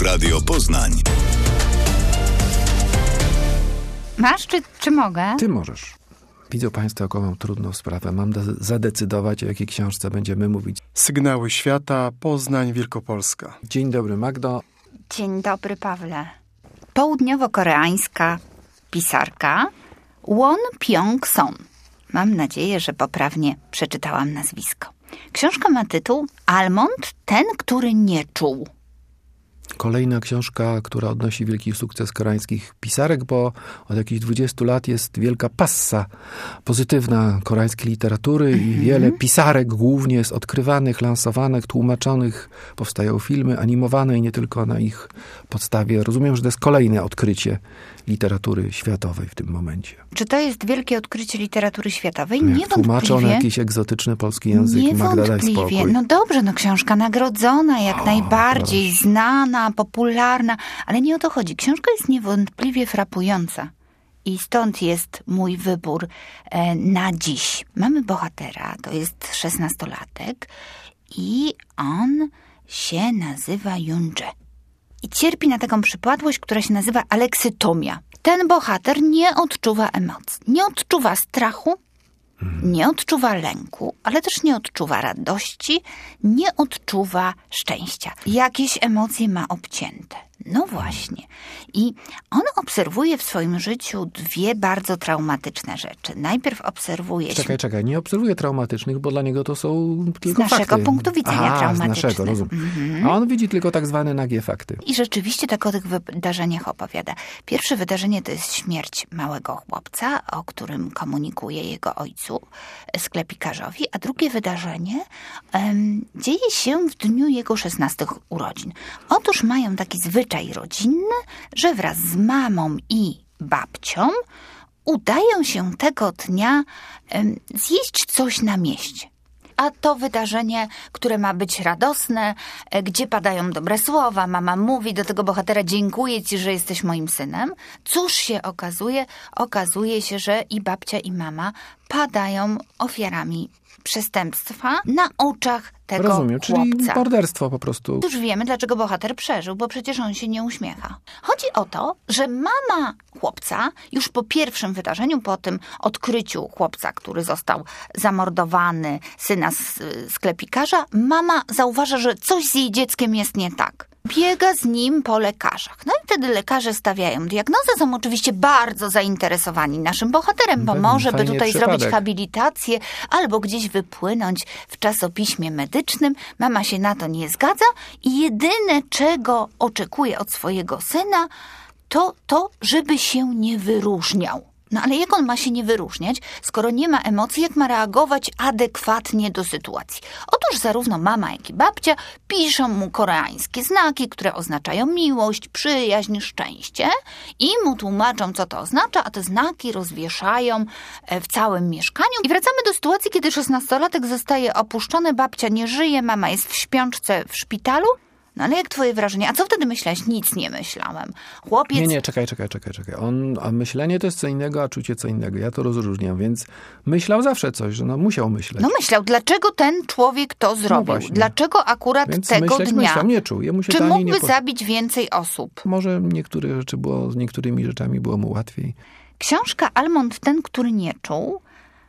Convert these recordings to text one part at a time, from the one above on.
Radio Poznań. Masz, czy mogę? Ty możesz. Widzą Państwo, jaką mam trudną sprawę. Mam zadecydować, o jakiej książce będziemy mówić. Sygnały świata, Poznań, Wielkopolska. Dzień dobry, Magdo. Dzień dobry, Pawle. Południowo-koreańska pisarka Won Pyoung-son. Mam nadzieję, że poprawnie przeczytałam nazwisko. Książka ma tytuł Almond, ten, który nie czuł. Kolejna książka, która odnosi wielki sukces koreańskich pisarek, bo od jakichś 20 lat jest wielka passa pozytywna koreańskiej literatury i wiele pisarek głównie jest odkrywanych, lansowanych, tłumaczonych. Powstają filmy animowane i nie tylko na ich podstawie. Rozumiem, że to jest kolejne odkrycie literatury światowej w tym momencie. Czy to jest wielkie odkrycie literatury światowej? Jak tłumaczą na jakiś egzotyczny polski język, Magda, daj spokój. No dobrze, książka nagrodzona, jak najbardziej, znana, popularna, ale nie o to chodzi. Książka jest niewątpliwie frapująca. I stąd jest mój wybór na dziś. Mamy bohatera, to jest 16-latek i on się nazywa Yoonjae. I cierpi na taką przypadłość, która się nazywa aleksytomia. Ten bohater nie odczuwa emocji. Nie odczuwa strachu, nie odczuwa lęku, ale też nie odczuwa radości, nie odczuwa szczęścia. Jakieś emocje ma obcięte. No właśnie. I on obserwuje w swoim życiu dwie bardzo traumatyczne rzeczy. Najpierw obserwuje... Czekaj. Nie obserwuje traumatycznych, bo dla niego to są tylko fakty. Z naszego punktu widzenia traumatyczne. Z naszego, rozumiem. A on widzi tylko tak zwane nagie fakty. I rzeczywiście tak o tych wydarzeniach opowiada. Pierwsze wydarzenie to jest śmierć małego chłopca, o którym komunikuje jego ojcu, sklepikarzowi, a drugie wydarzenie dzieje się w dniu jego 16 urodzin. Otóż mają taki zwyczaj rodzinny, że wraz z mamą i babcią udają się tego dnia zjeść coś na mieście. A to wydarzenie, które ma być radosne, gdzie padają dobre słowa, mama mówi do tego bohatera: dziękuję ci, że jesteś moim synem. Cóż się okazuje? Okazuje się, że i babcia, i mama padają ofiarami przestępstwa na oczach tego Rozumiem, chłopca. czyli morderstwo po prostu. Już wiemy, dlaczego bohater przeżył, bo przecież on się nie uśmiecha. Chodzi o to, że mama chłopca już po pierwszym wydarzeniu, po tym odkryciu chłopca, który został zamordowany, syna sklepikarza, mama zauważa, że coś z jej dzieckiem jest nie tak. Biega z nim po lekarzach. No i wtedy lekarze stawiają diagnozę. Są oczywiście bardzo zainteresowani naszym bohaterem, bo może by tutaj zrobić habilitację albo gdzieś wypłynąć w czasopiśmie medycznym. Mama się na to nie zgadza i jedyne, czego oczekuje od swojego syna, to, żeby się nie wyróżniał. No ale jak on ma się nie wyróżniać, skoro nie ma emocji, jak ma reagować adekwatnie do sytuacji? Otóż zarówno mama, jak i babcia piszą mu koreańskie znaki, które oznaczają miłość, przyjaźń, szczęście i mu tłumaczą, co to oznacza, a te znaki rozwieszają w całym mieszkaniu. I wracamy do sytuacji, kiedy 16-latek zostaje opuszczony, babcia nie żyje, mama jest w śpiączce w szpitalu. No ale jak twoje wrażenie? A co wtedy myślałeś? Nic nie myślałem. Chłopiec... Nie, czekaj. A myślenie to jest co innego, a czucie co innego. Ja to rozróżniam, więc myślał zawsze coś, że musiał myśleć. No myślał. Dlaczego ten człowiek to zrobił? Dlaczego akurat więc tego dnia? Myślał, nie czuł. Jemu się Czy to ani mógłby nie zabić więcej osób? Może z niektórymi rzeczami było mu łatwiej. Książka Almond, ten, który nie czuł,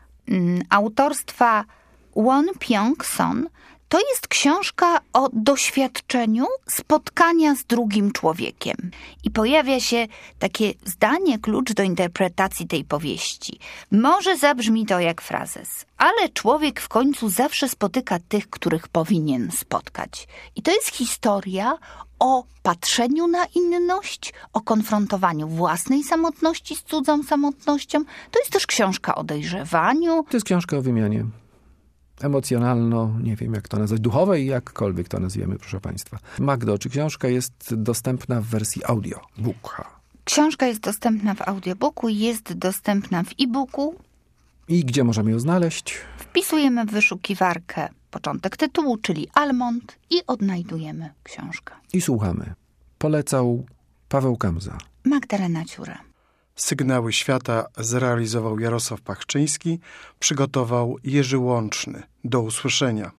autorstwa Won Pyoung-son, to jest książka o doświadczeniu spotkania z drugim człowiekiem. I pojawia się takie zdanie, klucz do interpretacji tej powieści. Może zabrzmi to jak frazes, ale człowiek w końcu zawsze spotyka tych, których powinien spotkać. I to jest historia o patrzeniu na inność, o konfrontowaniu własnej samotności z cudzą samotnością. To jest też książka o dojrzewaniu. To jest książka o wymianie emocjonalno, nie wiem jak to nazwać, duchowej, jakkolwiek to nazwiemy, proszę Państwa. Magdo, czy książka jest dostępna w wersji audiobook? Książka jest dostępna w audiobooku, jest dostępna w e-booku. I gdzie możemy ją znaleźć? Wpisujemy w wyszukiwarkę początek tytułu, czyli Almond i odnajdujemy książkę. I słuchamy. Polecał Paweł Kamza. Magdalena Ciura. Sygnały świata zrealizował Jarosław Pachczyński, przygotował Jerzy Łączny. Do usłyszenia.